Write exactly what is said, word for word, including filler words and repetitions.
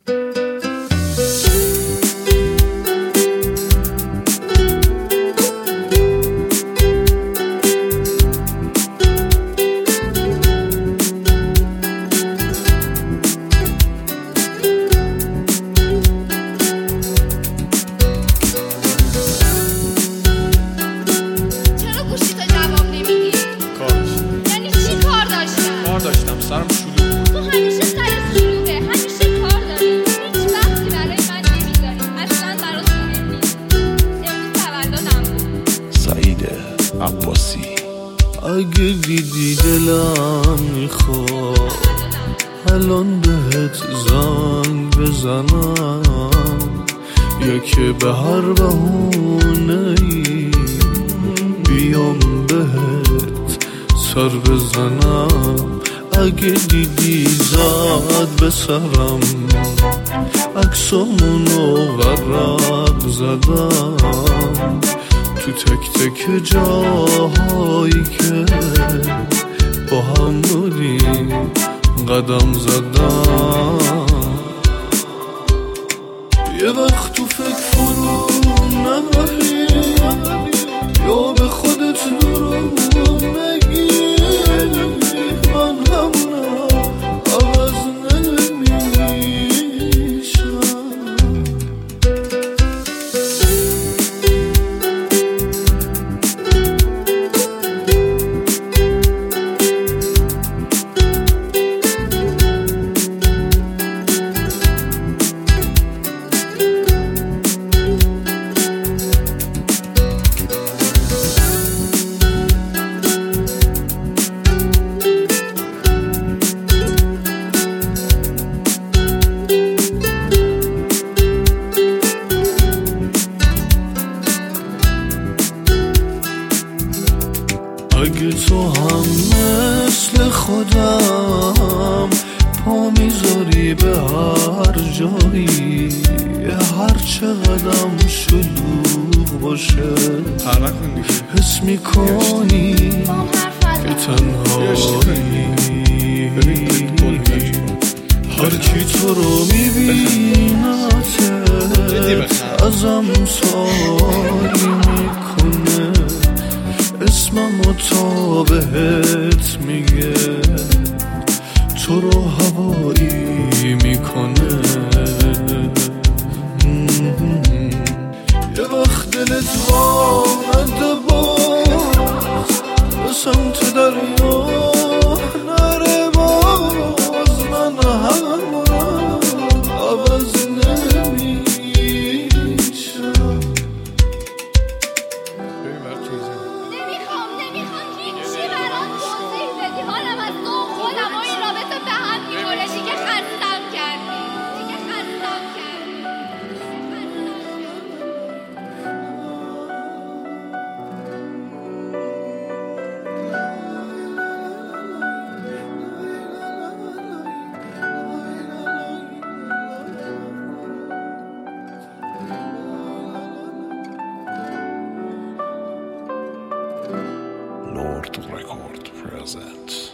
سرم شلوغ. تو همیشه سرت شلوغه، همیشه کار داری، هیچ وقتی برای من نمیذاری، اصلا برات مهم نیست. امروز تولدم بود. سعید عباسی. اگه دیدی دلم میخواد الان بهت زنگ بزنم، یا که به هر بهونه‌ای بیام بهت سر بزنم. اگه دیدی زد به سرم عکسامونو ورق زدم، تو تک تک جاهایی که با هم بودیم قدم زدم. یه وقت تو فکر فرو نبری یا به خودت دروغ نگی، من همونم عوض نمیشم. اگه تو هم مثل خودم پا میذاری به هر جایی، هر چقدرم شلوغ باشه حس میکنی که تنهایی. هر کی تو رو میبینتت ازم سوالی میکنه، اسممو تا بهت میگه، تو رو هوایی میکنه. یه وقت دلت وامده باز به سمت دریا نره، باز من همونم عوض نمیشم. نمیخوام نمیخوام هیچی برات توضیح بدی، حالم از تو خودم و این رابطه به هم میخوره. دیگه خستم کردی، دیگه خستم کردی. Lord Record presents